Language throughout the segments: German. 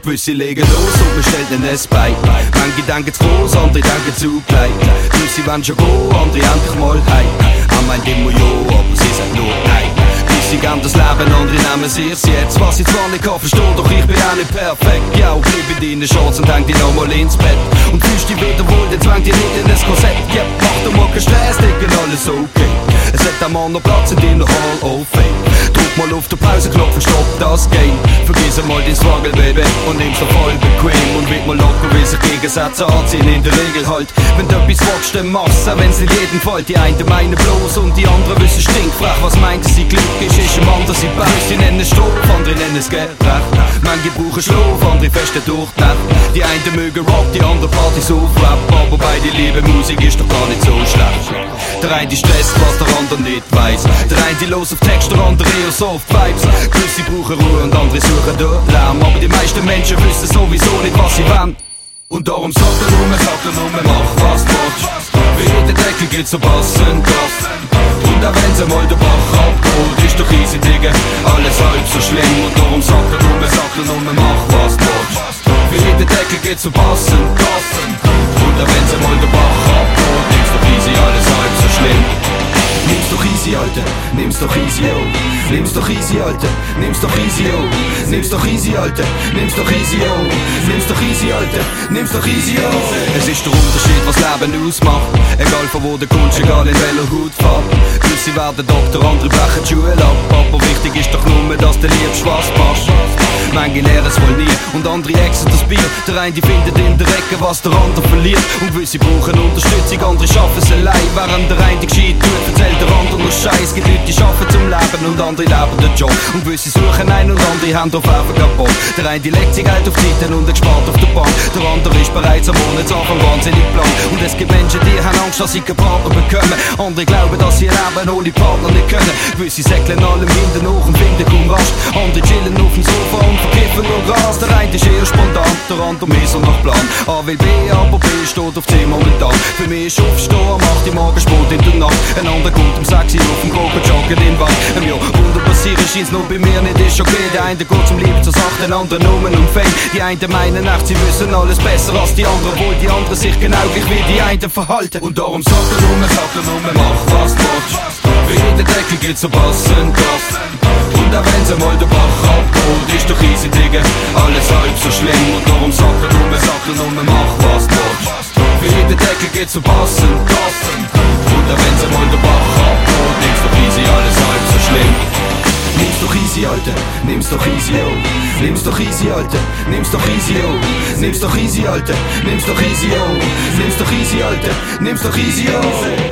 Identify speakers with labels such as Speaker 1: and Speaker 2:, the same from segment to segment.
Speaker 1: Gewisse legen los und man stellt ihnen es bei. Manche denken zu groß, andere denken zu klein. Gewisse wollen schon gehen, andere endlich mal heim. Man meint immer ja, aber sie sagen nur nein. Gewisse geben das Leben, andere nehmen sich's jetzt. Was ich zwar nicht kann verstehen, doch ich bin auch nicht perfekt. Ja, bleib in deinen Shorts und häng dich nochmal ins Bett. Und fühlst dich wieder wohl, dann zwang dich nicht in das Korsett. Ja, mach dir mal keinen Stress, Digga, alles okay. Es hat ein Mann noch Platz in deiner Hall of Fame. Drück mal auf den Pausenknopf und stopp das Game. Vergiss mal dein Struggle, Baby, und nimm's doch voll bequem. Und wird mal locker, wie sich Gegensätze anziehen, in der Regel halt. Wenn du etwas willst, dann mach's, auch wenn's nicht jedem fällt. Die einen meinen bloß und die anderen wissen stinkfrech. Was meint sie Glück ist im anderen sie Pech. Sie nennen es Stoff, andere nennen es gerecht. Manche brauchen Schlaf, andere feste durch die Nacht. Die einen mögen Rock, die anderen Partys auf Rap. Aber beide lieben Musik ist doch gar nicht so schlecht. Der eine stresst, was der andere nicht weiss. Der eine los auf Text, der andere eher Soft Vibes. Gewisse brauchen Ruhe und andere suchen dort Lärm. Aber die meisten Menschen wissen sowieso nicht, was sie wollen. Und darum sagt er nur, mach was du willst. Für jeden Deckel gibt's so passend Kraft. Und auch wenn sie mal den Bach abgeholt, ist doch easy, Digga, alles halb so schlimm. Und darum sagt er nur, mach was du willst. Für jeden Deckel gibt's so passend Kraft. Und auch wenn sie mal den Bach abgeholt, ist doch easy, alles halb so schlimm. Nimm's doch easy, Alter, nimm's doch easy, oh. Nimm's doch easy, Alter, nimm's doch easy, oh. Nimm's doch easy, Alter, nimm's doch easy, oh. Nimm's doch easy, Alter, nimm's doch easy, oh. Es ist der Unterschied, was Leben ausmacht. Egal von wo du kommst, egal in welcher Hautfarbe. Gewisse werden Doktor, andere brechen die Schule ab. Aber wichtig ist doch nur, dass der Liebe Spaß macht. Manche lernen es wohl nie und andere exen das Bier. Der eine findet in der Ecke, was der andere verliert. Und gewisse brauchen Unterstützung, andere schaffen es allein. Während der eine gescheit tut, erzählt der andere nur Scheiß. Gibt Leute, die arbeiten zum Leben und andere leben den Job. Und gewisse suchen einen und andere haben auf einfach keinen Bock. Der eine legt sich Geld auf die Seite und gespart auf der Bank. Der andere ist bereits am Monatsanfang wahnsinnig blank. Und es gibt Menschen, die haben Angst, dass sie keinen Partner bekommen. Andere glauben, dass sie leben ohne Partner nicht können. Gewisse säckeln allem hinten hoch und finden kaum Rast. Andere chillen auf dem Sofa und verkiffen nur Gras. Der eine ist eher spontan, der andere mehr so nach Plan. A will B, aber B steht auf C momentan. Für mich ist Aufstehen, macht die Morgensport in der Nacht. Ein anderer kommt um 6 Uhr auf dem Kroken joggen in den Wald. Ja, Wunder passieren scheint's nur bei mir nicht, ist okay. Der eine geht zum Liebe zur Sache, der andere Nummern und Fame. Die einen meinen echt, sie wissen alles besser als die anderen, obwohl die anderen sich genau gleich wie die einen verhalten. Und darum sagt er nur, mach was du willst. Für jeden Deckel gibt's so passend Kraft. Und auch wenn sie mal den Bach abgeholt, ist doch easy, Digga, alles halb so schlimm. Und darum sagt er nur, mach was du willst. Für jeden Deckel gibt's so passend Kraft. Und auch wenn sie mal den Bach abgeholt, ist doch easy, alles halb so schlimm. Nimm's doch easy, Alter, nimm's doch easy, oh. Nimm's doch easy, Alter, nimm's doch easy, oh. Nimm's doch easy, Alter, nimm's doch easy, oh. Nimm's doch easy, Alter, nimm's doch easy, oh.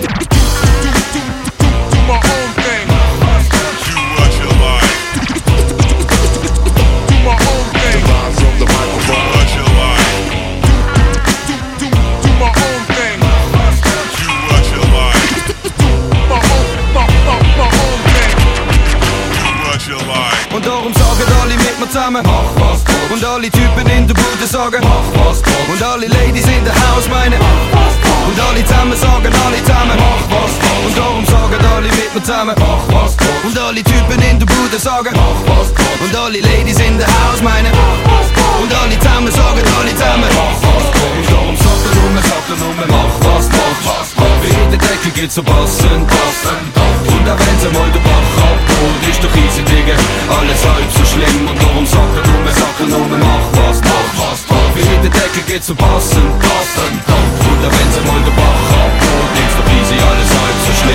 Speaker 2: Do my own thing. Do what you like. Do my own thing. Live from the microphone. What you like. Do my own thing. Do what you like. My own thing. Do what you like.
Speaker 1: Und darum sagen alle mit mir zusammen, mach was du willst. Und alle Typen in der Bude sagen, mach was du willst. Und alle Ladies in der House meinen, mach was du willst. Und alle zusammen sagen, alle zusammen, mach was du willst. Und darum sagen alle mit mir zusammen, mach was du willst. Und alle Typen in der Bude sagen, mach was du willst. Und alle Ladies in der House meinen, mach was du willst. Und alle zusammen sagen, alle zusammen, mach was du willst. Und darum sagt er nur, mach was du willst. Für jeden Deckel gibt's so passend Kraft. Und auch wenn sie mal den Bach abgeholt, ist doch easy, Digga, alles halb so schlimm. Und darum sagt er nur, mach was du willst. Für jeden Deckel gibt's so passend Kraft. Und auch wenn sie mal den Bach abgeholt, ist doch easy, alles halb so schlimm.